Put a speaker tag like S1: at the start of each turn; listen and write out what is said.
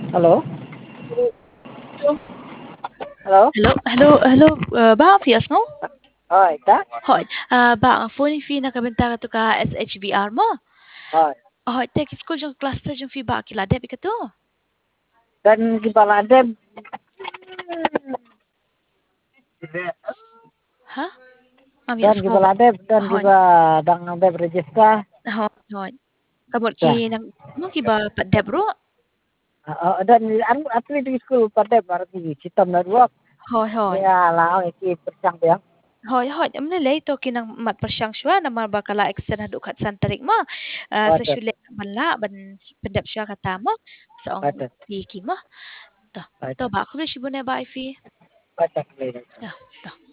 S1: Hello?
S2: Hello,
S1: Hello?
S2: hello, ba fi asno?
S1: Hi, ta?
S2: Hoi, ba ang phone fi na kabenta ka ka SHBR mo?
S1: Hi.
S2: Hoi, tek school jong cluster jong fi ba kila deb ka to?
S1: Dan gibaladeb.
S2: Ha? Ami
S1: Dan
S2: asko ba?
S1: gibaladeb. Dan
S2: Hoi,
S1: giba dang deb register.
S2: hoi. Kamot ki
S1: Dah.
S2: nang mo ki ba pa deb ro?
S1: Dan atlet di school padeb arti sistem network.
S2: Hoi, hoi.
S1: Ya lao iki persang dia.
S2: Hoi, hoi. Amne lay to kinang mat persyang shwa na mar bakala eksena dukat santarik mo. Sa
S1: Ada.
S2: syule manla ban pendep shwa kata mo. Sa ong
S1: Ada.
S2: piki mo. To, to
S1: Ada.
S2: ba ako na shibo na ba ifi?
S1: Ada.
S2: Ya, to.